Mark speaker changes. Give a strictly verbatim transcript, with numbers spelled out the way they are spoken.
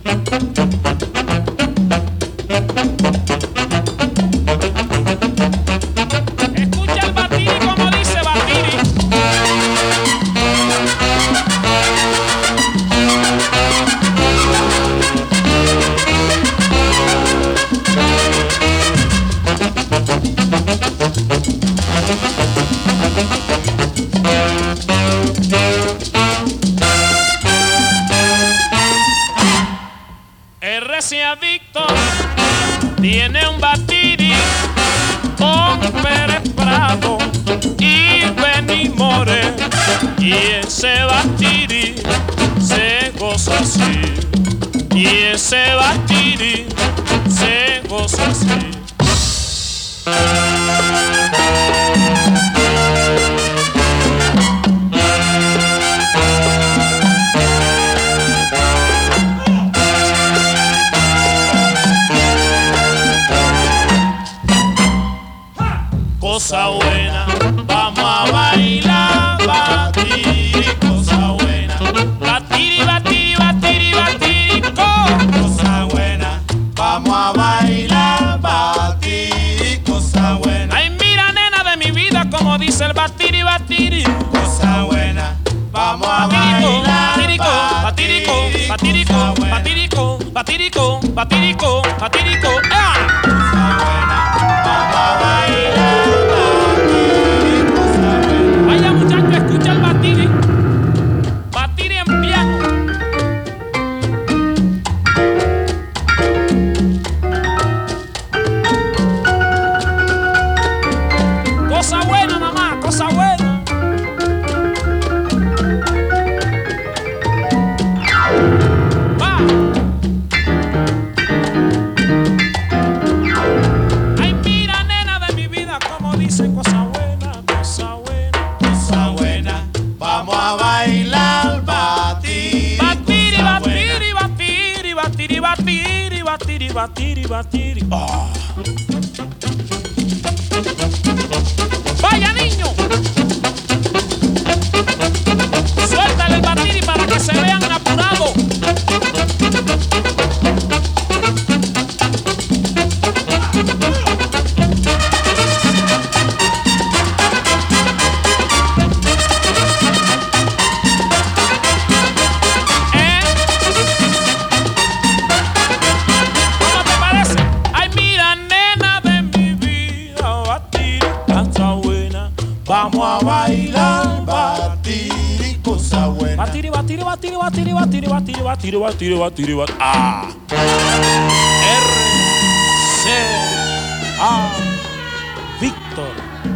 Speaker 1: Escucha el Batiri como dice Batiri. R C Adicto tiene un Batiri con Pérez Prado y Benny More, y ese Batiri se goza así, y ese Batiri se goza así. Cosa buena, vamos a bailar, Batiri, cosa buena. Batiri, Batiri, Batiri, Batiri, cosa buena, vamos a bailar, Batiri, cosa buena. Ay, mira, nena de mi vida, como dice el Batiri, Batiri, cosa buena, vamos a bailar, Batirico, Batirico, Batirico, Batirico, Batirico, Batirico, Batirico, ¡ah! Cosa buena, vamos a bailar. Vaya muchacho, escucha el Batiri. Batiri en piano. Cosa buena nada más, cosa buena. Va. Ay, mira, nena de mi vida, como dice cosa buena, cosa buena. Cosa buena, vamos a bailar, Batiri. Batiri, Batiri, Batiri, Batiri, Batiri, Batiri, Batiri, Batiri. Oh. Vaya niño, suéltale el Batiri para que se vean apurados. Vamos a bailar, Batiri, cosa buena. Batiri, Batiri, Batiri, Batiri, Batiri, Batiri, Batiri, Batiri, Batiri, Batiri. Ah. R C A Víctor.